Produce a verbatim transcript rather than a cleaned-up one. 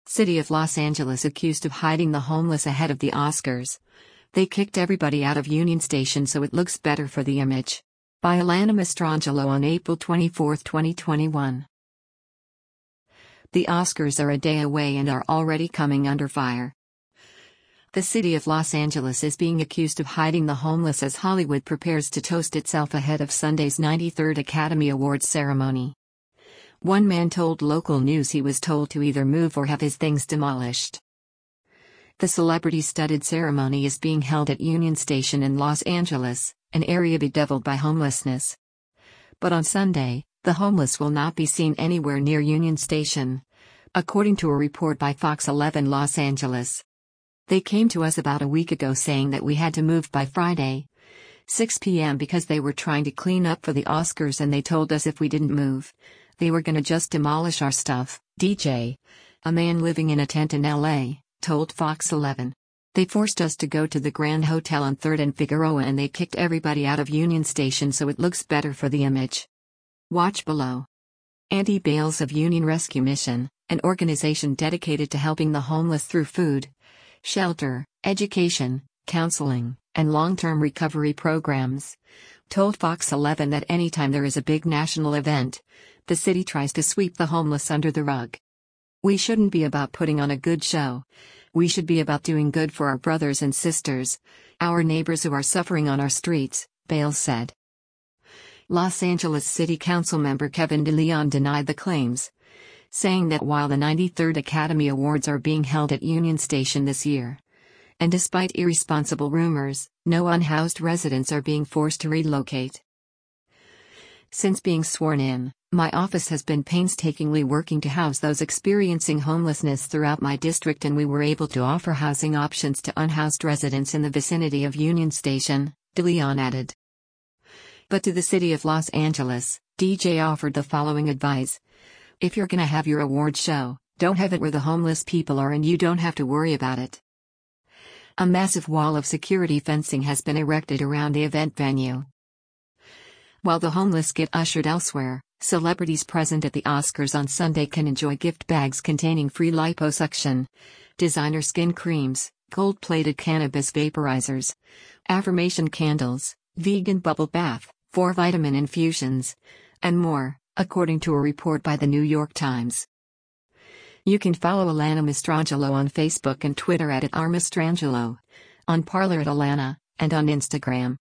City of Los Angeles accused of hiding the homeless ahead of the Oscars. They kicked everybody out of Union Station so it looks better for the image. By Alana Mastrangelo on April twenty-fourth, twenty twenty-one. The Oscars are a day away and are already coming under fire. The city of Los Angeles is being accused of hiding the homeless as Hollywood prepares to toast itself ahead of Sunday's ninety-third Academy Awards ceremony. One man told local news he was told to either move or have his things demolished. The celebrity-studded ceremony is being held at Union Station in Los Angeles, an area bedeviled by homelessness. But on Sunday, the homeless will not be seen anywhere near Union Station, according to a report by Fox eleven Los Angeles. They came to us about a week ago saying that we had to move by Friday, six p m because they were trying to clean up for the Oscars and they told us if we didn't move, they were gonna just demolish our stuff, D J, a man living in a tent in L A, told Fox eleven. They forced us to go to the Grand Hotel on third and Figueroa and they kicked everybody out of Union Station so it looks better for the image. Watch below. Andy Bales of Union Rescue Mission, an organization dedicated to helping the homeless through food, shelter, education, counseling, and long-term recovery programs, told Fox eleven that anytime there is a big national event, the city tries to sweep the homeless under the rug. We shouldn't be about putting on a good show. We should be about doing good for our brothers and sisters, our neighbors who are suffering on our streets, Bales said. Los Angeles City Council member Kevin De Leon denied the claims, saying that while the ninety-third Academy Awards are being held at Union Station this year, and despite irresponsible rumors, no unhoused residents are being forced to relocate. Since being sworn in, my office has been painstakingly working to house those experiencing homelessness throughout my district, and we were able to offer housing options to unhoused residents in the vicinity of Union Station, De Leon added. But to the city of Los Angeles, D J offered the following advice. If you're gonna have your award show, don't have it where the homeless people are and you don't have to worry about it. A massive wall of security fencing has been erected around the event venue. While the homeless get ushered elsewhere, celebrities present at the Oscars on Sunday can enjoy gift bags containing free liposuction, designer skin creams, gold-plated cannabis vaporizers, affirmation candles, vegan bubble bath, four vitamin infusions, and more, according to a report by the New York Times. You can follow Alana Mastrangelo on Facebook and Twitter at, at r mastrangelo, on Parler at Alana, and on Instagram.